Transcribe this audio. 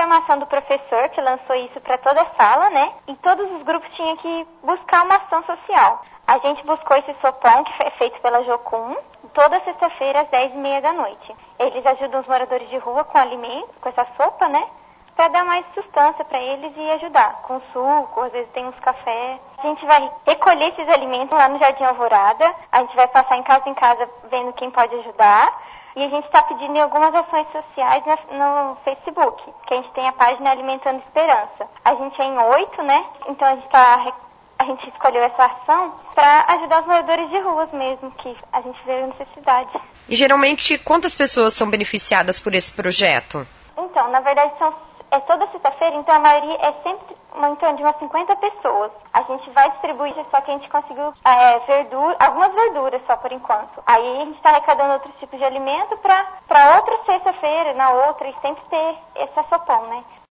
informação do professor que lançou isso para toda a sala, né? E todos os grupos tinham que buscar uma ação social. A gente buscou esse sopão que foi feito pela Jocum, toda sexta-feira às 10h30 da noite. Eles ajudam os moradores de rua com alimentos, com essa sopa, né? Para dar mais sustância para eles e ajudar. Com suco, às vezes tem uns cafés. A gente vai recolher esses alimentos lá no Jardim Alvorada. A gente vai passar em casa vendo quem pode ajudar. E a gente está pedindo em algumas ações sociais no Facebook, que a gente tem a página Alimentando Esperança. A gente é em 8, né? Então a gente escolheu essa ação para ajudar os moradores de ruas mesmo, que a gente vê a necessidade. E geralmente, quantas pessoas são beneficiadas por esse projeto? Então, na verdade, é toda sexta-feira, então a maioria é sempre em torno de umas 50 pessoas. A gente vai distribuir, só que a gente conseguiu algumas verduras só por enquanto. Aí a gente está arrecadando outros tipos de alimento para outra sexta-feira, na outra, e sempre ter esse sopão, né?